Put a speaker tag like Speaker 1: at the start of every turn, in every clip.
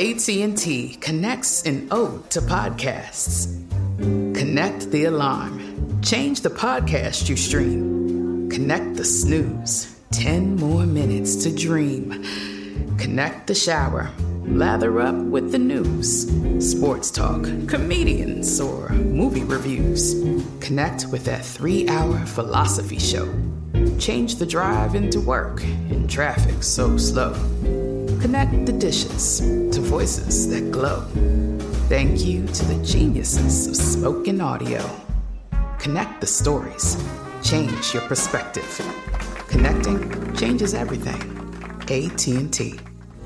Speaker 1: AT&T connects an ode to podcasts. Connect the alarm. Change the podcast you stream. Connect the snooze. 10 more minutes to dream. Connect the shower. Lather up with the news. Sports talk, comedians, or movie reviews. Connect with that 3-hour philosophy show. Change the drive into work in traffic so slow. Connect the dishes to voices that glow. Thank you to the geniuses of spoken audio. Connect the stories. Change your perspective. Connecting changes everything. AT&T.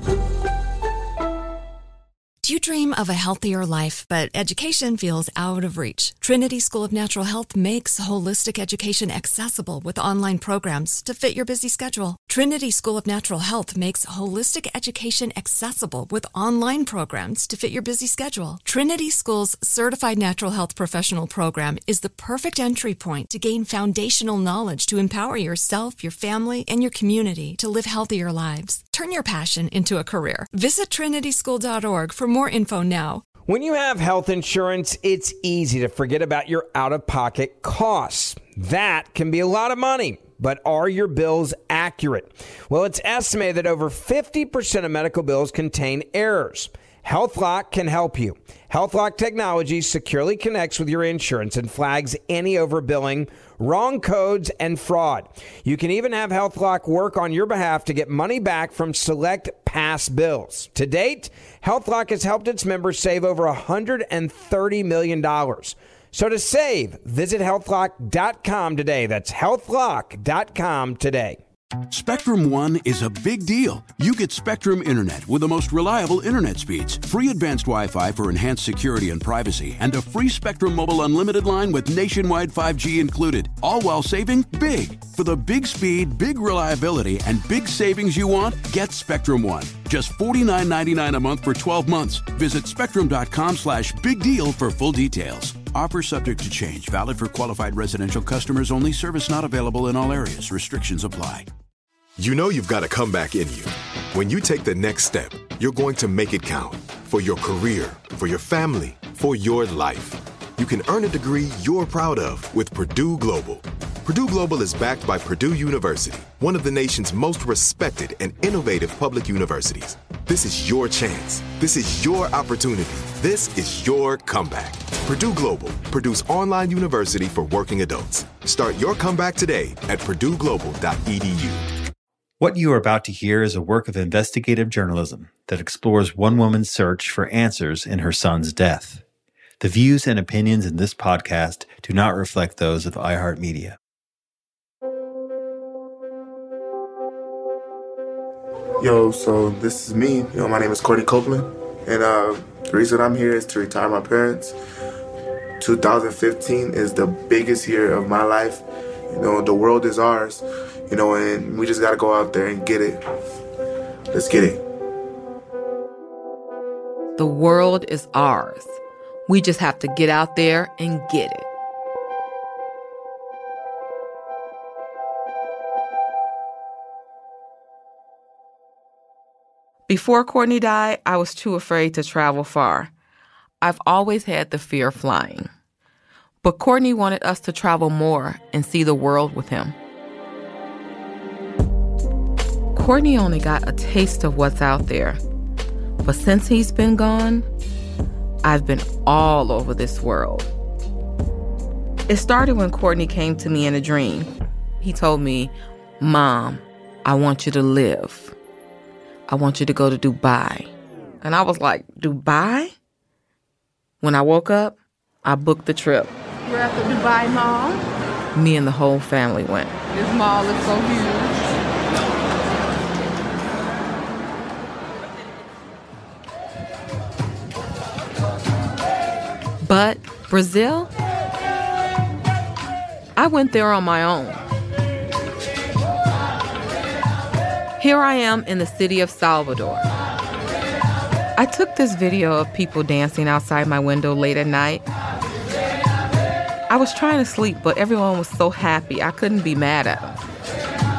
Speaker 2: Do you dream of a healthier life, but education feels out of reach? Trinity School of Natural Health makes holistic education accessible with online programs to fit your busy schedule. Trinity School of Natural Health makes holistic education accessible with online programs to fit your busy schedule. Trinity School's Certified Natural Health Professional Program is the perfect entry point to gain foundational knowledge to empower yourself, your family, and your community to live healthier lives. Turn your passion into a career. Visit trinityschool.org for more info now.
Speaker 3: When you have health insurance, it's easy to forget about your out-of-pocket costs. That can be a lot of money, but are your bills accurate? Well, it's estimated that over 50% of medical bills contain errors. HealthLock can help you. HealthLock technology securely connects with your insurance and flags any overbilling, wrong codes, and fraud. You can even have HealthLock work on your behalf to get money back from select past bills. To date, HealthLock has helped its members save over $130 million. So to save, visit healthlock.com today. That's healthlock.com today.
Speaker 4: Spectrum One is a big deal. You get Spectrum Internet with the most reliable internet speeds, free advanced Wi-Fi for enhanced security and privacy, and a free Spectrum Mobile Unlimited line with nationwide 5G included, all while saving big. For the big speed, big reliability, and big savings you want, get Spectrum One. Just $49.99 a month for 12 months. Visit spectrum.com/big deal for full details. Offer subject to change. Valid for qualified residential customers only. Service not available in all areas. Restrictions apply.
Speaker 5: You know you've got a comeback in you. When you take the next step, you're going to make it count. For your career, for your family, for your life. You can earn a degree you're proud of with Purdue Global. Purdue Global is backed by Purdue University, one of the nation's most respected and innovative public universities. This is your chance. This is your opportunity. This is your comeback. Purdue Global, Purdue's online university for working adults. Start your comeback today at purdueglobal.edu.
Speaker 6: What you are about to hear is a work of investigative journalism that explores one woman's search for answers in her son's death. The views and opinions in this podcast do not reflect those of iHeartMedia.
Speaker 7: Yo, so this is me. My name is Courtney Copeland, and the reason I'm here is to retire my parents. 2015 is the biggest year of my life. The world is ours, and we just got to go out there and get it. Let's get it.
Speaker 8: The world is ours. We just have to get out there and get it. Before Courtney died, I was too afraid to travel far. I've always had the fear of flying. But Courtney wanted us to travel more and see the world with him. Courtney only got a taste of what's out there. But since he's been gone, I've been all over this world. It started when Courtney came to me in a dream. He told me, "Mom, I want you to live. I want you to go to Dubai." And I was like, Dubai? When I woke up, I booked the trip.
Speaker 9: We're at the Dubai Mall.
Speaker 8: Me and the whole family went.
Speaker 9: This mall is so huge.
Speaker 8: But Brazil? I went there on my own. Here I am in the city of Salvador. I took this video of people dancing outside my window late at night. I was trying to sleep, but everyone was so happy I couldn't be mad at them.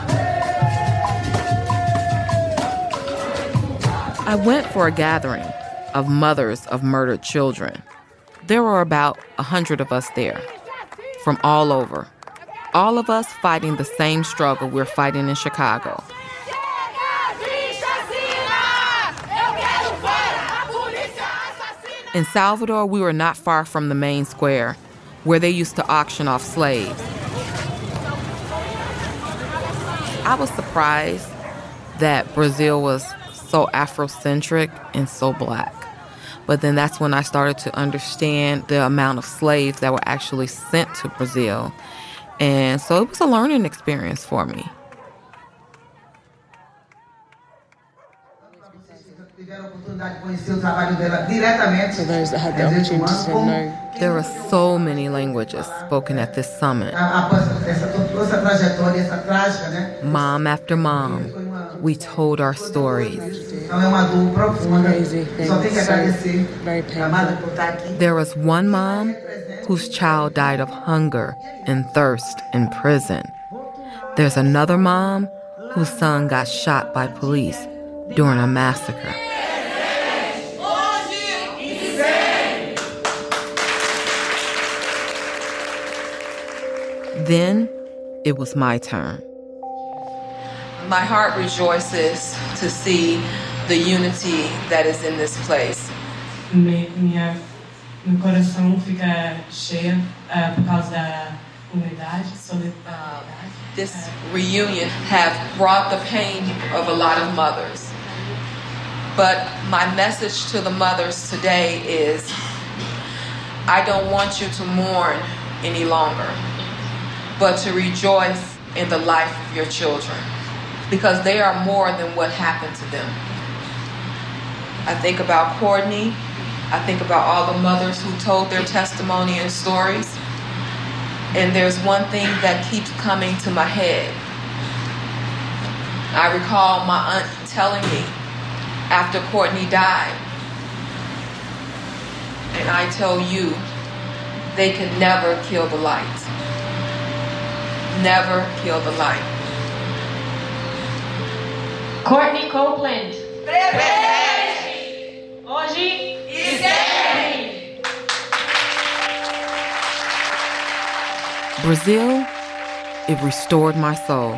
Speaker 8: I went for a gathering, of mothers of murdered children. There were about 100 of us there, from all over. All of us fighting the same struggle we're fighting in Chicago. In Salvador, we were not far from the main square, where they used to auction off slaves. I was surprised that Brazil was so Afrocentric and so black. But then that's when I started to understand the amount of slaves that were actually sent to Brazil. And so it was a learning experience for me.
Speaker 10: So those that had the opportunity to know.
Speaker 8: There are so many languages spoken at this summit. Mom after mom, we told our stories.
Speaker 10: Crazy things, so very painful.
Speaker 8: There was one mom whose child died of hunger and thirst in prison. There's another mom whose son got shot by police during a massacre. Then it was my turn. My heart rejoices to see the unity that is in this place.
Speaker 11: Meu coração fica cheio por causa da unidade, solidariedade.
Speaker 8: This reunion have brought the pain of a lot of mothers. But my message to the mothers today is, I don't want you to mourn any longer, but to rejoice in the life of your children, because they are more than what happened to them. I think about Courtney. I think about all the mothers who told their testimony and stories. And there's one thing that keeps coming to my head. I recall my aunt telling me after Courtney died, and I tell you, they can never kill the light. Never kill the light.
Speaker 11: Courtney Copeland. Hoje esquece.
Speaker 8: Brazil, it restored my soul.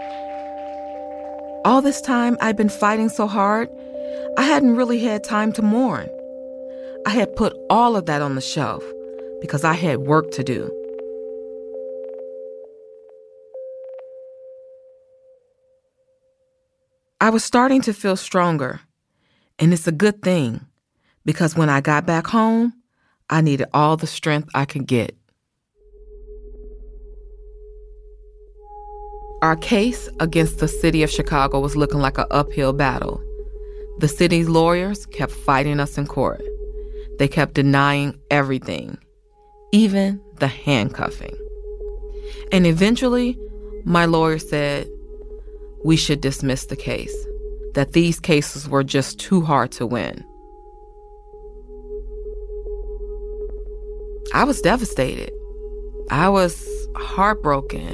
Speaker 8: All this time I'd been fighting so hard, I hadn't really had time to mourn. I had put all of that on the shelf because I had work to do. I was starting to feel stronger, and it's a good thing, because when I got back home, I needed all the strength I could get. Our case against the city of Chicago was looking like an uphill battle. The city's lawyers kept fighting us in court. They kept denying everything, even the handcuffing. And eventually, my lawyer said, we should dismiss the case, that these cases were just too hard to win. I was devastated. I was heartbroken.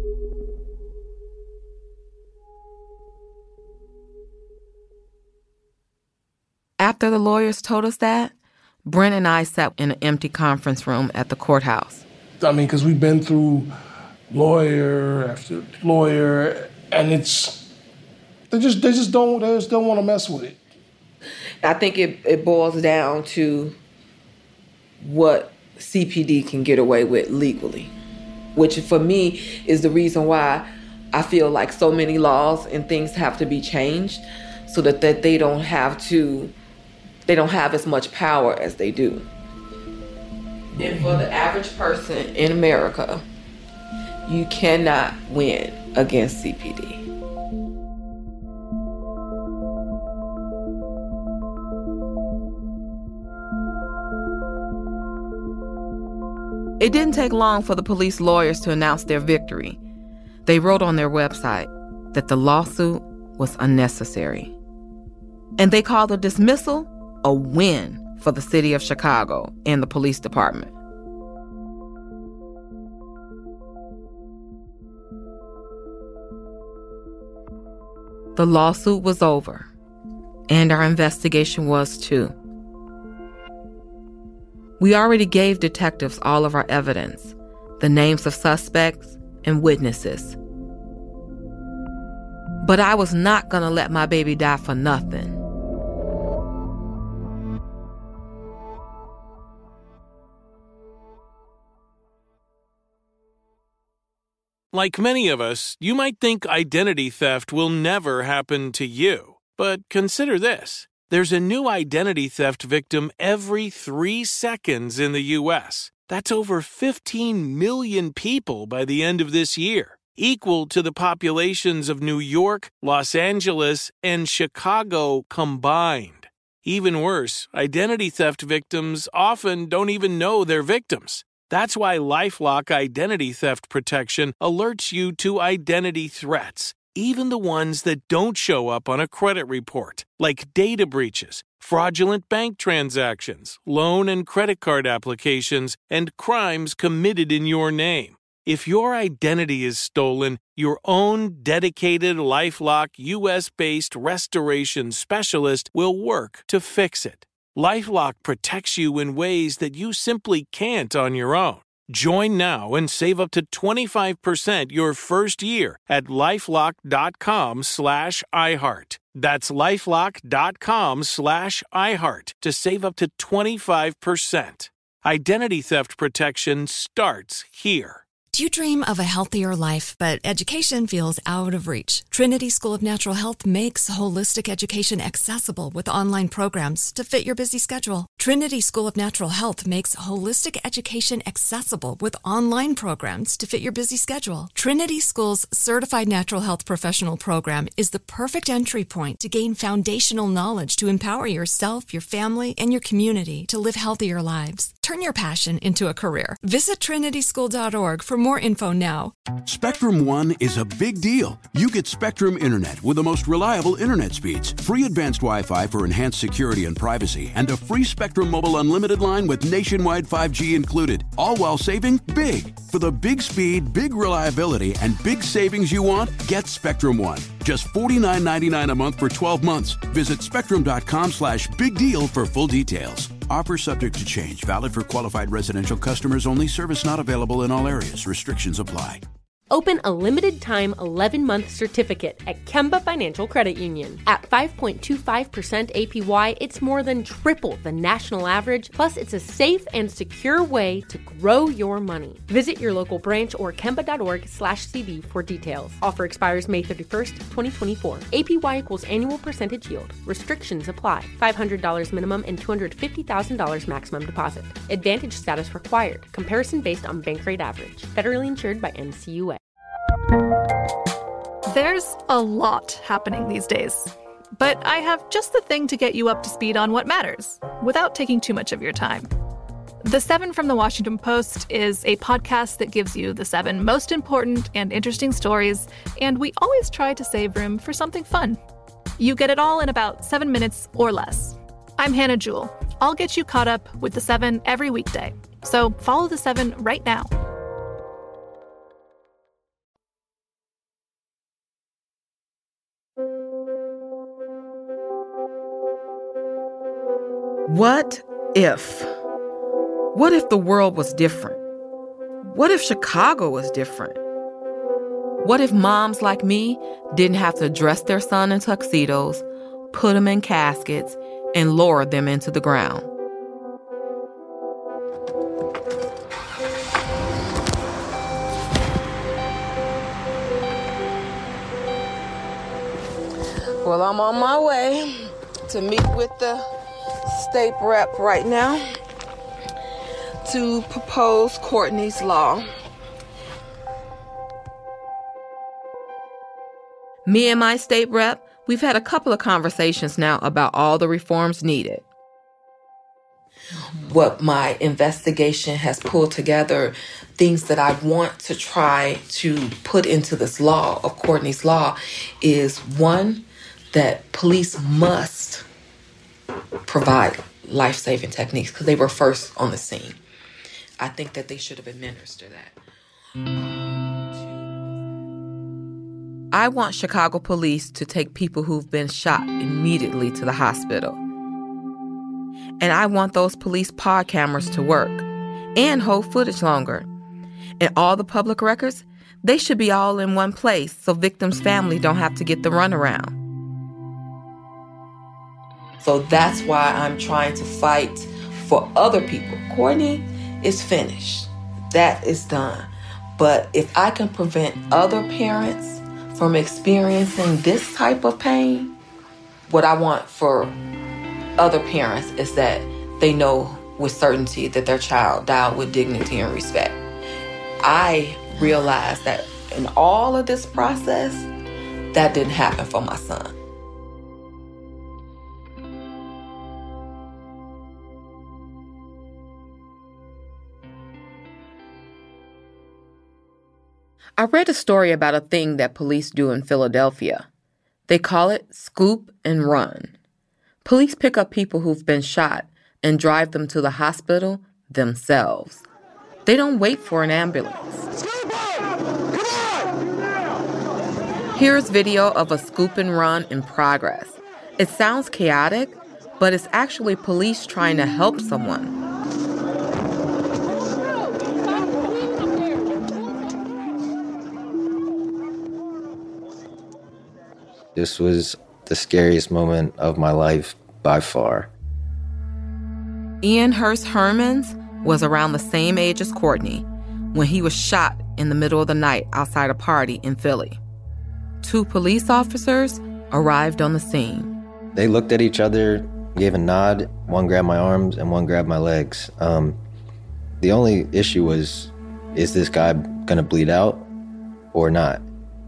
Speaker 8: After the lawyers told us that, Brent and I sat in an empty conference room at the courthouse.
Speaker 12: I mean, because we've been through lawyer after lawyer, and they just don't want to mess with it.
Speaker 8: I think it boils down to what CPD can get away with legally, which for me is the reason why I feel like so many laws and things have to be changed so that they don't have as much power as they do. And for the average person in America, you cannot win against CPD. It didn't take long for the police lawyers to announce their victory. They wrote on their website that the lawsuit was unnecessary. And they called the dismissal a win for the city of Chicago and the police department. The lawsuit was over, and our investigation was too. We already gave detectives all of our evidence, the names of suspects and witnesses. But I was not going to let my baby die for nothing.
Speaker 13: Like many of us, you might think identity theft will never happen to you. But consider this. There's a new identity theft victim every 3 seconds in the U.S. That's over 15 million people by the end of this year, equal to the populations of New York, Los Angeles, and Chicago combined. Even worse, identity theft victims often don't even know they're victims. That's why LifeLock Identity Theft Protection alerts you to identity threats, even the ones that don't show up on a credit report, like data breaches, fraudulent bank transactions, loan and credit card applications, and crimes committed in your name. If your identity is stolen, your own dedicated LifeLock U.S.-based restoration specialist will work to fix it. LifeLock protects you in ways that you simply can't on your own. Join now and save up to 25% your first year at LifeLock.com/iHeart. That's LifeLock.com/iHeart to save up to 25%. Identity theft protection starts here.
Speaker 2: Do you dream of a healthier life, but education feels out of reach? Trinity School of Natural Health makes holistic education accessible with online programs to fit your busy schedule. Trinity School of Natural Health makes holistic education accessible with online programs to fit your busy schedule. Trinity School's Certified Natural Health Professional Program is the perfect entry point to gain foundational knowledge to empower yourself, your family, and your community to live healthier lives. Turn your passion into a career. Visit trinityschool.org for more info now.
Speaker 4: Spectrum One is a big deal. You get Spectrum Internet with the most reliable internet speeds, free advanced Wi-Fi for enhanced security and privacy, and a free Spectrum Mobile Unlimited line with nationwide 5G included, all while saving big. For the big speed, big reliability, and big savings you want, get Spectrum One. Just $49.99 a month for 12 months. Visit spectrum.com/big deal for full details. Offer subject to change. Valid for qualified residential customers only. Service not available in all areas. Restrictions apply.
Speaker 14: Open a limited-time 11-month certificate at Kemba Financial Credit Union. At 5.25% APY, it's more than triple the national average, plus it's a safe and secure way to grow your money. Visit your local branch or kemba.org/cb for details. Offer expires May 31st, 2024. APY equals annual percentage yield. Restrictions apply. $500 minimum and $250,000 maximum deposit. Advantage status required. Comparison based on bank rate average. Federally insured by NCUA.
Speaker 15: There's a lot happening these days, but I have just the thing to get you up to speed on what matters, without taking too much of your time. The 7 from the Washington Post is a podcast that gives you the 7 most important and interesting stories, and we always try to save room for something fun. You get it all in about 7 minutes or less. I'm Hannah Jewell. I'll get you caught up with the 7 every weekday, so follow the 7 right now.
Speaker 8: What if? What if the world was different? What if Chicago was different? What if moms like me didn't have to dress their son in tuxedos, put them in caskets, and lower them into the ground?
Speaker 16: Well, I'm on my way to meet with the state rep right now to propose Courtney's Law.
Speaker 8: Me and my state rep, we've had a couple of conversations now about all the reforms needed.
Speaker 17: What my investigation has pulled together, things that I want to try to put into this law of Courtney's Law, is one, that police must provide life-saving techniques because they were first on the scene. I think that they should have administered that.
Speaker 8: I want Chicago police to take people who've been shot immediately to the hospital. And I want those police pod cameras to work and hold footage longer. And all the public records, they should be all in one place so victims' family don't have to get the runaround.
Speaker 17: So that's why I'm trying to fight for other people. Courtney is finished. That is done. But if I can prevent other parents from experiencing this type of pain, what I want for other parents is that they know with certainty that their child died with dignity and respect. I realized that in all of this process, that didn't happen for my son.
Speaker 8: I read a story about a thing that police do in Philadelphia. They call it scoop and run. Police pick up people who've been shot and drive them to the hospital themselves. They don't wait for an ambulance. Here's video of a scoop and run in progress. It sounds chaotic, but it's actually police trying to help someone.
Speaker 18: This was the scariest moment of my life by far.
Speaker 8: Ian Hurst Hermans was around the same age as Courtney when he was shot in the middle of the night outside a party in Philly. 2 police officers arrived on the scene.
Speaker 18: They looked at each other, gave a nod. One grabbed my arms and one grabbed my legs. The only issue was, is this guy gonna bleed out or not?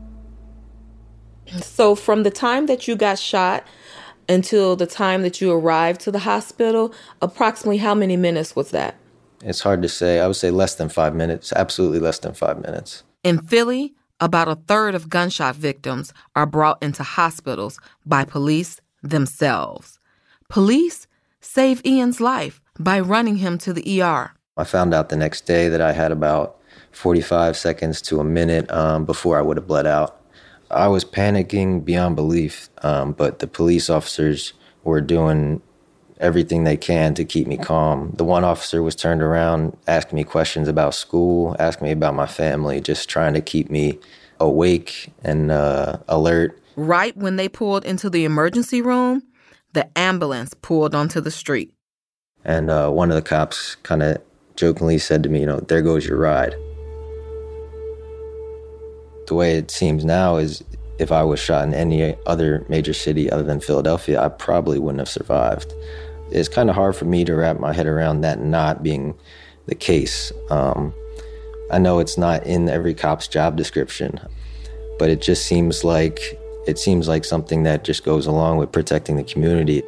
Speaker 8: So from the time that you got shot until the time that you arrived to the hospital, approximately how many minutes was that?
Speaker 18: It's hard to say. I would say less than 5 minutes, absolutely less than 5 minutes.
Speaker 8: In Philly, about a third of gunshot victims are brought into hospitals by police themselves. Police save Ian's life by running him to the ER.
Speaker 18: I found out the next day that I had about 45 seconds to a minute before I would have bled out. I was panicking beyond belief, but the police officers were doing everything they can to keep me calm. The one officer was turned around, asking me questions about school, asking me about my family, just trying to keep me awake and alert.
Speaker 8: Right when they pulled into the emergency room, the ambulance pulled onto the street.
Speaker 18: And one of the cops kind of jokingly said to me, there goes your ride. The way it seems now is if I was shot in any other major city other than Philadelphia, I probably wouldn't have survived. It's kind of hard for me to wrap my head around that not being the case. I know it's not in every cop's job description, but it just seems like something that just goes along with protecting the community.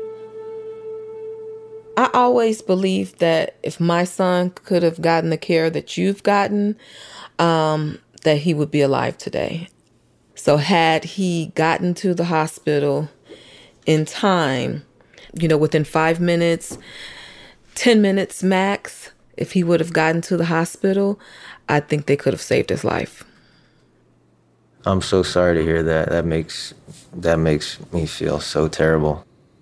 Speaker 8: I always believed that if my son could have gotten the care that you've gotten, that he would be alive today. So had he gotten to the hospital in time, within 5 minutes, 10 minutes max, if he would have gotten to the hospital, I think they could have saved his life.
Speaker 18: I'm so sorry to hear that. That makes me feel so terrible.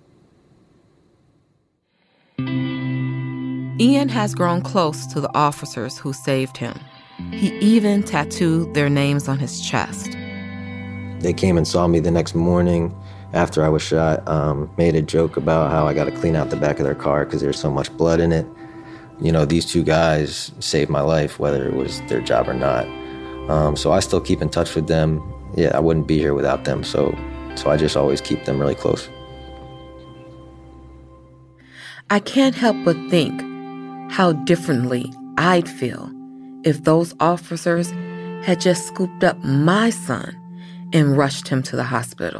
Speaker 8: Ian has grown close to the officers who saved him. He even tattooed their names on his chest.
Speaker 18: They came and saw me the next morning after I was shot, made a joke about how I got to clean out the back of their car because there's so much blood in it. These 2 guys saved my life, whether it was their job or not. So I still keep in touch with them. Yeah, I wouldn't be here without them, so I just always keep them really close.
Speaker 8: I can't help but think how differently I'd feel if those officers had just scooped up my son and rushed him to the hospital.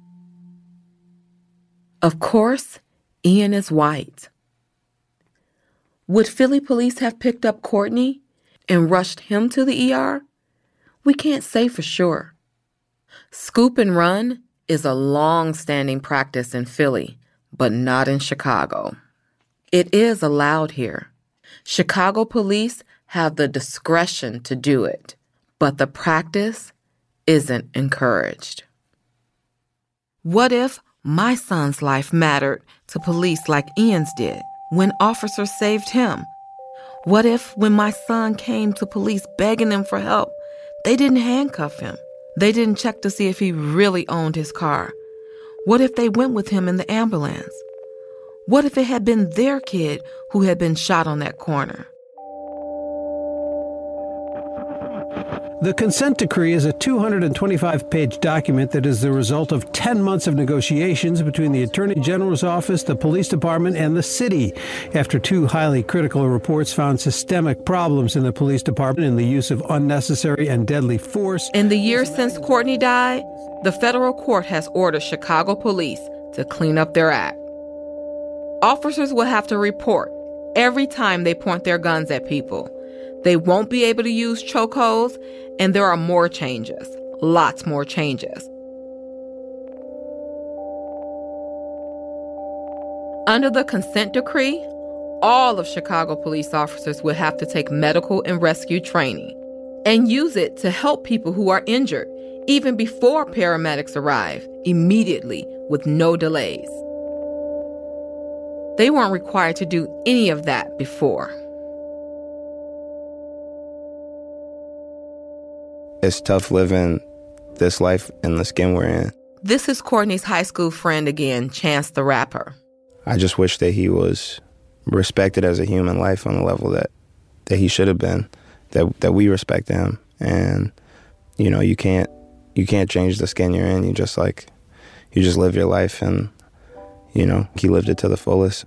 Speaker 8: Of course, Ian is white. Would Philly police have picked up Courtney and rushed him to the ER? We can't say for sure. Scoop and run is a long-standing practice in Philly, but not in Chicago. It is allowed here. Chicago police have the discretion to do it, but the practice isn't encouraged. What if my son's life mattered to police like Ian's did when officers saved him? What if when my son came to police begging them for help, they didn't handcuff him? They didn't check to see if he really owned his car? What if they went with him in the ambulance? What if it had been their kid who had been shot on that corner?
Speaker 19: The consent decree is a 225-page document that is the result of 10 months of negotiations between the Attorney General's office, the police department, and the city, after 2 highly critical reports found systemic problems in the police department in the use of unnecessary and deadly force.
Speaker 8: In the years since Courtney died, the federal court has ordered Chicago police to clean up their act. Officers will have to report every time they point their guns at people. They won't be able to use chokeholds, and there are more changes, lots more changes. Under the consent decree, all of Chicago police officers will have to take medical and rescue training and use it to help people who are injured, even before paramedics arrive, immediately with no delays. They weren't required to do any of that before.
Speaker 20: It's tough living this life in the skin we're in.
Speaker 8: This is Courtney's high school friend again, Chance the Rapper.
Speaker 20: I just wish that he was respected as a human life on the level that he should have been, that we respect him. And, you know, you can't change the skin you're in. You just live your life, and, you know, he lived it to the fullest.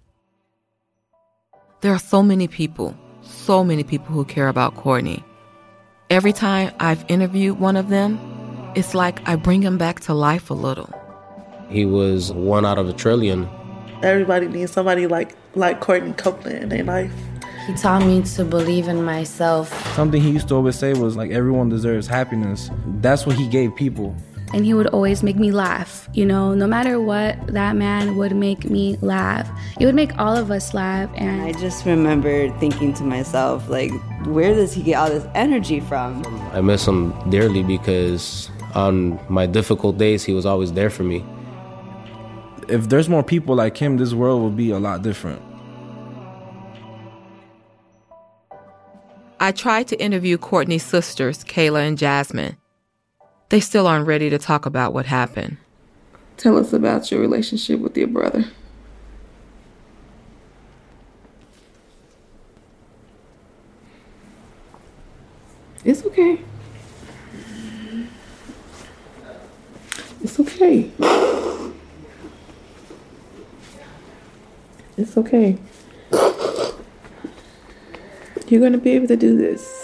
Speaker 8: There are so many people who care about Courtney. Every time I've interviewed one of them, it's like I bring him back to life a little.
Speaker 21: He was 1 out of a trillion.
Speaker 22: Everybody needs somebody like Courtney Copeland in their life.
Speaker 23: He taught me to believe in myself.
Speaker 24: Something he used to always say was, like, everyone deserves happiness. That's what he gave people.
Speaker 25: And he would always make me laugh. You know, no matter what, that man would make me laugh. It would make all of us laugh. And
Speaker 26: I just remember thinking to myself, like, where does he get all this energy from?
Speaker 21: I miss him dearly because on my difficult days, he was always there for me.
Speaker 24: If there's more people like him, this world would be a lot different.
Speaker 8: I tried to interview Courtney's sisters, Kayla and Jasmine. They still aren't ready to talk about what happened.
Speaker 22: Tell us about your relationship with your brother. It's okay. It's okay. It's okay. You're going to be able to do this.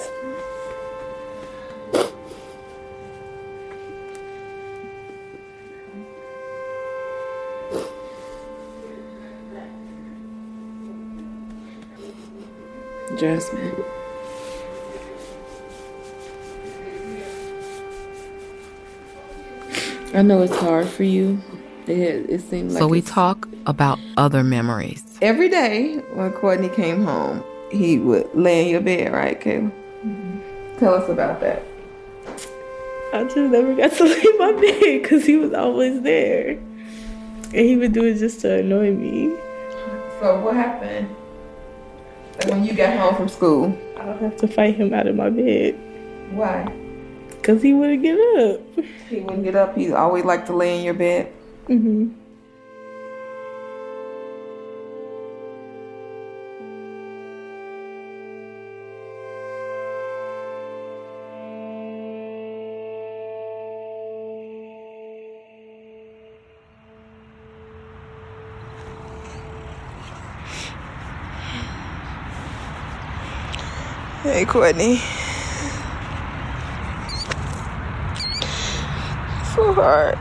Speaker 22: Jasmine. I know it's hard for you. It seems like.
Speaker 8: So we talk about other memories.
Speaker 22: Every day when Courtney came home, he would lay in your bed, right, Kayla? Mm-hmm. Tell us about that.
Speaker 23: I just never got to lay in my bed because he was always there. And he would do it just to annoy me.
Speaker 22: So what happened? Like when you got home from school?
Speaker 23: I would have to fight him out of my bed.
Speaker 22: Why?
Speaker 23: Because he wouldn't get up.
Speaker 22: He wouldn't get up? He always liked to lay in your bed?
Speaker 23: Mm-hmm.
Speaker 16: Hey, Courtney. So hard.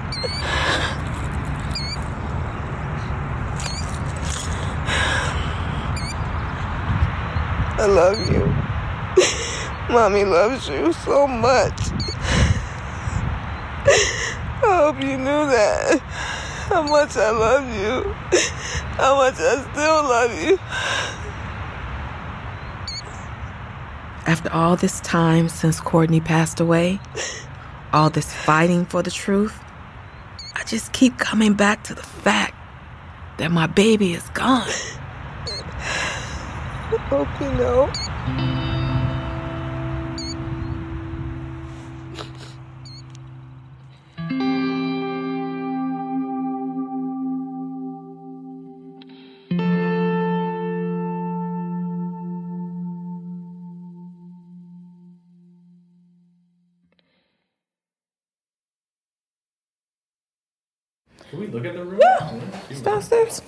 Speaker 16: I love you. Mommy loves you so much. I hope you knew that. How much I love you. How much I still love you.
Speaker 8: After all this time since Courtney passed away, all this fighting for the truth,
Speaker 17: I just keep coming back to the fact that my baby is gone.
Speaker 16: I hope you know.
Speaker 1: Can we look at the room?
Speaker 17: Yeah, it's downstairs.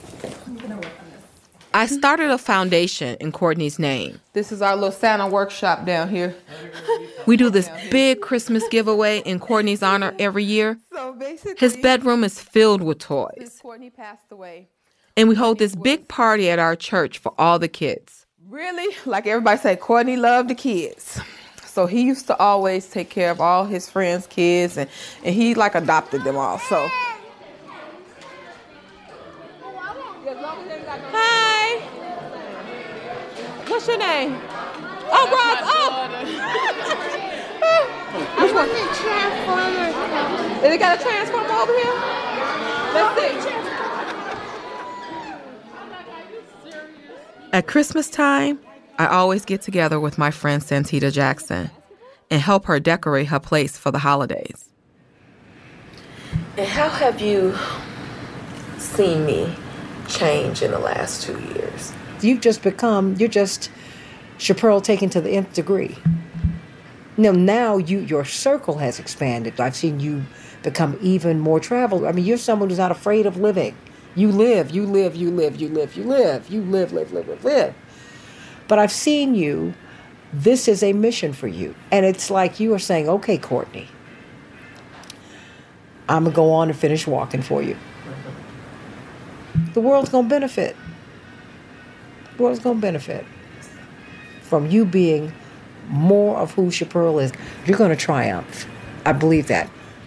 Speaker 17: I started a foundation in Courtney's name.
Speaker 16: This is our little Santa workshop down here.
Speaker 17: We do this big Christmas giveaway in Courtney's honor every year. His bedroom is filled with toys.
Speaker 16: Courtney passed away.
Speaker 17: And we hold this big party at our church for all the kids.
Speaker 16: Really, like everybody say, Courtney loved the kids. So he used to always take care of all his friends' kids, and he like adopted them all. So.
Speaker 17: Hi. What's your name? Oh, Rob. Oh. Which one?
Speaker 11: Transformer.
Speaker 17: Is it got a transformer over here? Let's see. At Christmas time, I always get together with my friend Santita Jackson and help her decorate her place for the holidays. And how have you seen me change in the last 2 years?
Speaker 3: You're just Chaparral taken to the nth degree. Now your circle has expanded. I've seen you become even more traveled. I mean, you're someone who's not afraid of living. You live. But I've seen you. This is a mission for you. And it's like you are saying, okay, Courtney, I'm going to go on and finish walking for you. The world's going to benefit. The world's going to benefit from you being more of who Chaparral is. You're going to triumph. I believe that.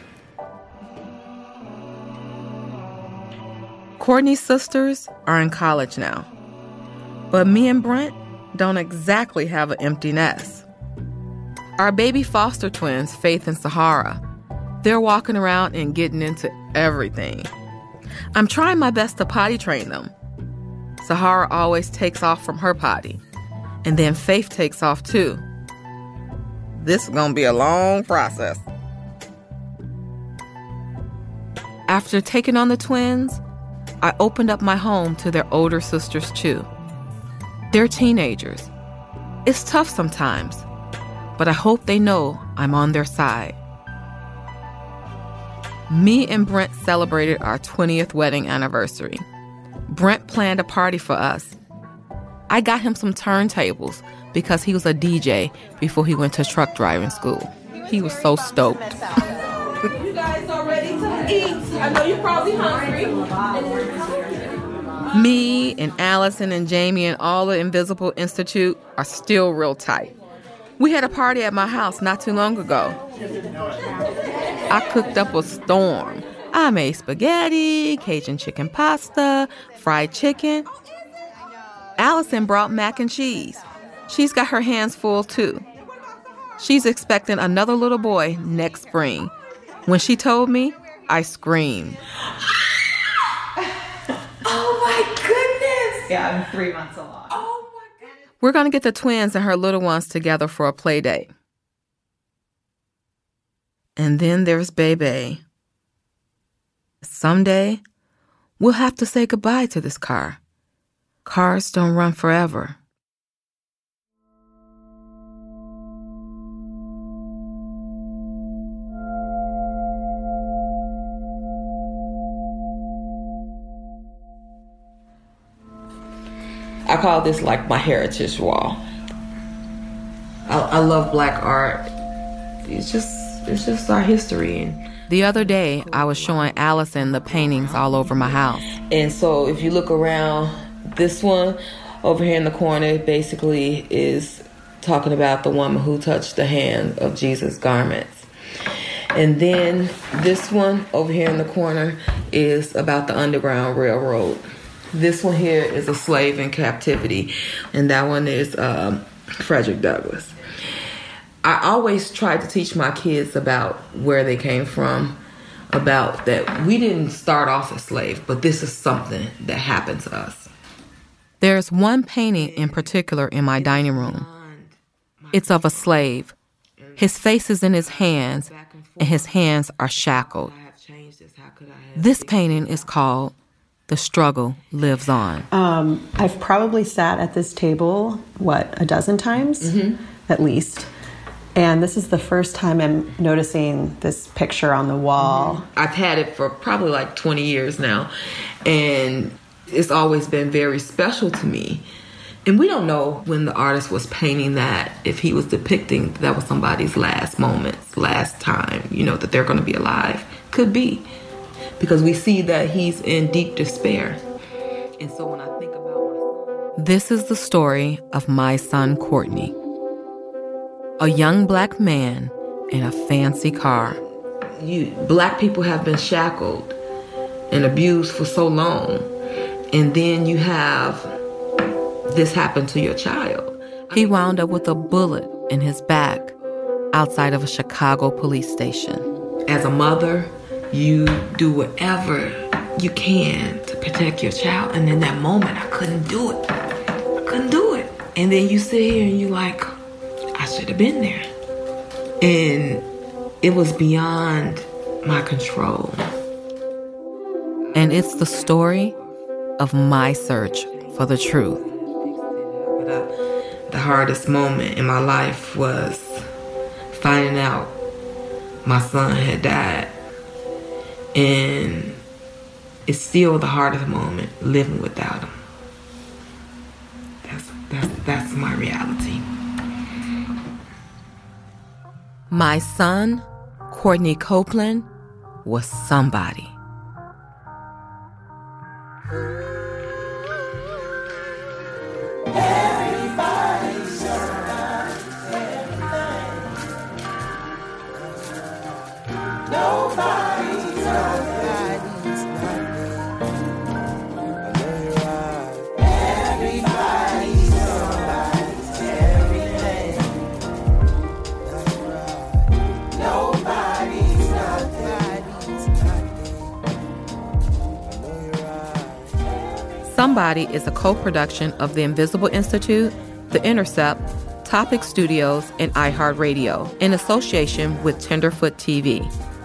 Speaker 17: Courtney's sisters are in college now. But me and Brent don't exactly have an empty nest. Our baby foster twins, Faith and Sahara, they're walking around and getting into everything. I'm trying my best to potty train them. Sahara always takes off from her potty. And then Faith takes off too. This is going to be a long process. After taking on the twins, I opened up my home to their older sisters too. They're teenagers. It's tough sometimes, but I hope they know I'm on their side. Me and Brent celebrated our 20th wedding anniversary. Brent planned a party for us. I got him some turntables because he was a DJ before he went to truck driving school. He was so stoked.
Speaker 16: You guys are ready to eat. I know you're probably hungry.
Speaker 17: Me and Allison and Jamie and all the Invisible Institute are still real tight. We had a party at my house not too long ago. I cooked up a storm. I made spaghetti, Cajun chicken pasta, fried chicken. Allison brought mac and cheese. She's got her hands full too. She's expecting another little boy next spring. When she told me, I screamed.
Speaker 16: Oh my goodness!
Speaker 5: Yeah, I'm 3 months along.
Speaker 16: Oh my goodness.
Speaker 17: We're going to get the twins and her little ones together for a play date. And then there's Bebe. Someday, we'll have to say goodbye to this car. Cars don't run forever. I call this like my heritage wall. I love black art. It's just our history. The other day, I was showing Allison the paintings all over my house. And so if you look around, this one over here in the corner basically is talking about the woman who touched the hand of Jesus' garments. And then this one over here in the corner is about the Underground Railroad. This one here is a slave in captivity, and that one is Frederick Douglass. I always try to teach my kids about where they came from. about that we didn't start off as slaves, but this is something that happened to us.
Speaker 8: There's one painting in particular in my dining room. It's of a slave. His face is in his hands, and his hands are shackled. This painting is called The Struggle Lives On.
Speaker 5: I've probably sat at this table, a dozen times, at least. And this is the first time I'm noticing this picture on the wall.
Speaker 17: I've had it for probably like 20 years now, and it's always been very special to me. And we don't know when the artist was painting that, if he was depicting that was somebody's last moments, last time, that they're going to be alive. Could be. Because we see that he's in deep despair. And so when I think about
Speaker 8: this is the story of my son, Courtney. A young black man in a fancy car.
Speaker 17: Black people have been shackled and abused for so long. And then you have this happen to your child.
Speaker 8: He wound up with a bullet in his back outside of a Chicago police station.
Speaker 17: As a mother, you do whatever you can to protect your child. And in that moment, I couldn't do it. And then you sit here and you're like, I should have been there. And it was beyond my control.
Speaker 8: And it's the story of my search for the truth.
Speaker 17: The hardest moment in my life was finding out my son had died. And it's still the hardest moment, living without him. That's my reality.
Speaker 8: My son, Courtney Copeland, was somebody. Somebody is a co-production of The Invisible Institute, The Intercept, Topic Studios, and iHeartRadio in association with Tenderfoot TV.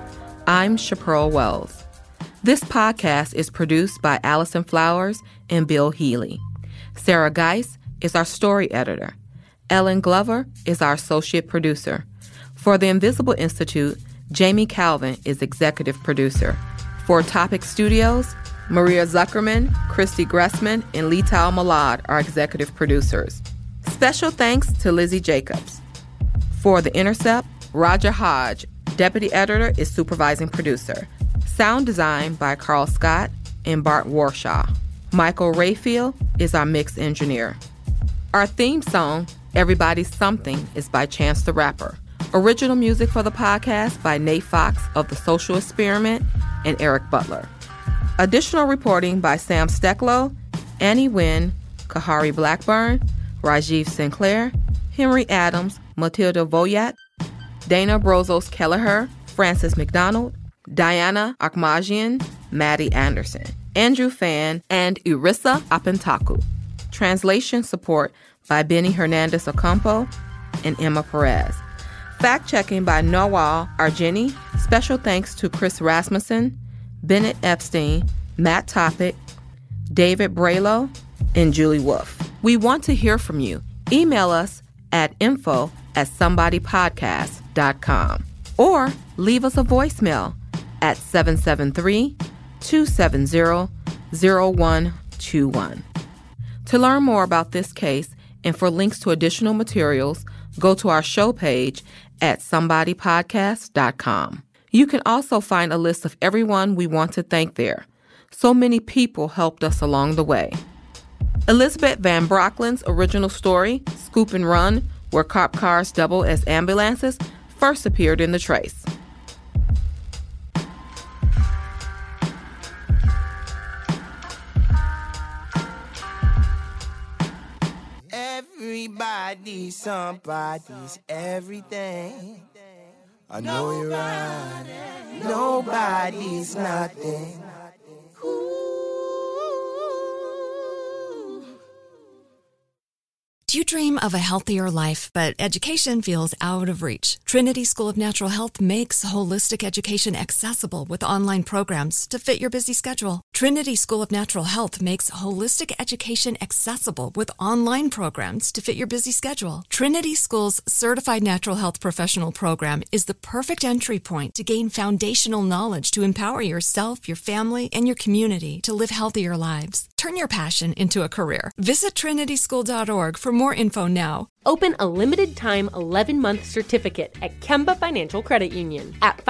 Speaker 8: I'm Chaparral Wells. This podcast is produced by Allison Flowers and Bill Healy. Sarah Geis is our story editor. Ellen Glover is our associate producer. For The Invisible Institute, Jamie Calvin is executive producer. For Topic Studios, Maria Zuckerman, Christy Gressman, and Lital Malad are executive producers. Special thanks to Lizzie Jacobs. For The Intercept, Roger Hodge, deputy editor, is supervising producer. Sound design by Carl Scott and Bart Warshaw. Michael Rayfield is our mix engineer. Our theme song, Everybody's Something, is by Chance the Rapper. Original music for the podcast by Nate Fox of The Social Experiment and Eric Butler. Additional reporting by Sam Stecklow, Annie Wynn, Kahari Blackburn, Rajiv Sinclair, Henry Adams, Matilda Voyat, Dana Brozos Kelleher, Francis McDonald, Diana Akmajian, Maddie Anderson, Andrew Fan, and Irissa Apentaku. Translation support by Benny Hernandez Ocampo and Emma Perez. Fact-checking by Noah Argeni. Special thanks to Chris Rasmussen, Bennett Epstein, Matt Topic, David Braylow, and Julie Wolf. We want to hear from you. Email us at info@somebodypodcast.com or leave us a voicemail at 773-270-0121. To learn more about this case and for links to additional materials, go to our show page at somebodypodcast.com. You can also find a list of everyone we want to thank there. So many people helped us along the way. Elizabeth Van Brocklin's original story, Scoop and Run, where cop cars double as ambulances, first appeared in The Trace.
Speaker 6: Everybody, somebody's everything. I know you're right. Nobody's nothing.
Speaker 2: Do you dream of a healthier life, but education feels out of reach? Trinity School of Natural Health makes holistic education accessible with online programs to fit your busy schedule. Trinity School of Natural Health makes holistic education accessible with online programs to fit your busy schedule. Trinity School's Certified Natural Health Professional Program is the perfect entry point to gain foundational knowledge to empower yourself, your family, and your community to live healthier lives. Turn your passion into a career. Visit trinityschool.org for more info now.
Speaker 14: Open a limited-time 11-month certificate at Kemba Financial Credit Union. At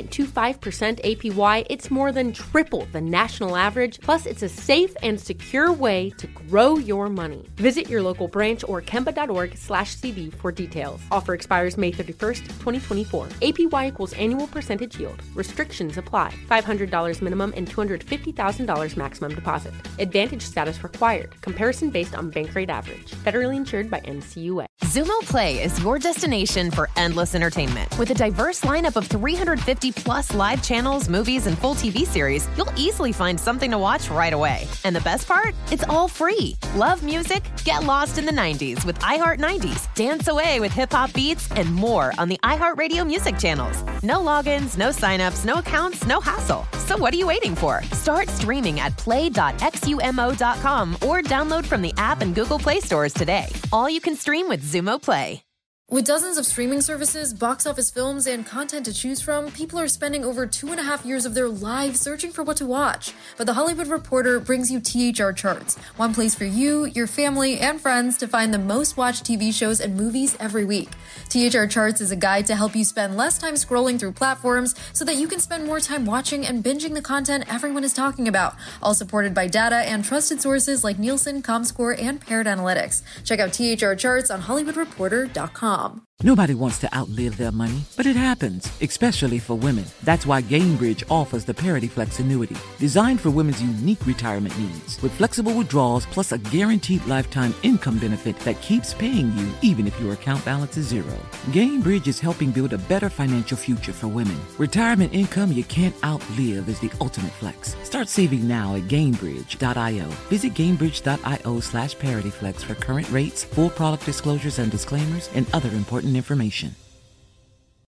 Speaker 14: 5.25% APY, it's more than triple the national average, plus it's a safe and secure way to grow your money. Visit your local branch or kemba.org/cd for details. Offer expires May 31st, 2024. APY equals annual percentage yield. Restrictions apply. $500 minimum and $250,000 maximum deposit. Advantage status required. Comparison based on bank rate average. Federally insured by NCUA.
Speaker 7: Xumo Play is your destination for endless entertainment. With a diverse lineup of 350 plus live channels, movies, and full TV series, you'll easily find something to watch right away. And the best part? It's all free. Love music? Get lost in the 90s with iHeart 90s, dance away with hip-hop beats, and more on the iHeartRadio music channels. No logins, no signups, no accounts, no hassle. So what are you waiting for? Start streaming at play.xumo.com or download from the app and Google Play stores today. All you can stream with Xumo Play.
Speaker 9: With dozens of streaming services, box office films, and content to choose from, people are spending over 2.5 years of their lives searching for what to watch. But The Hollywood Reporter brings you THR Charts, one place for you, your family, and friends to find the most watched TV shows and movies every week. THR Charts is a guide to help you spend less time scrolling through platforms so that you can spend more time watching and binging the content everyone is talking about, all supported by data and trusted sources like Nielsen, Comscore, and Parrot Analytics. Check out THR Charts on HollywoodReporter.com.
Speaker 10: Nobody wants to outlive their money, but it happens, especially for women. That's why Gainbridge offers the Parity Flex annuity, designed for women's unique retirement needs, with flexible withdrawals plus a guaranteed lifetime income benefit that keeps paying you even if your account balance is zero. Gainbridge is helping build a better financial future for women. Retirement income you can't outlive is the ultimate flex. Start saving now at Gainbridge.io. Visit Gainbridge.io/ParityFlex for current rates, full product disclosures and disclaimers, and other important information.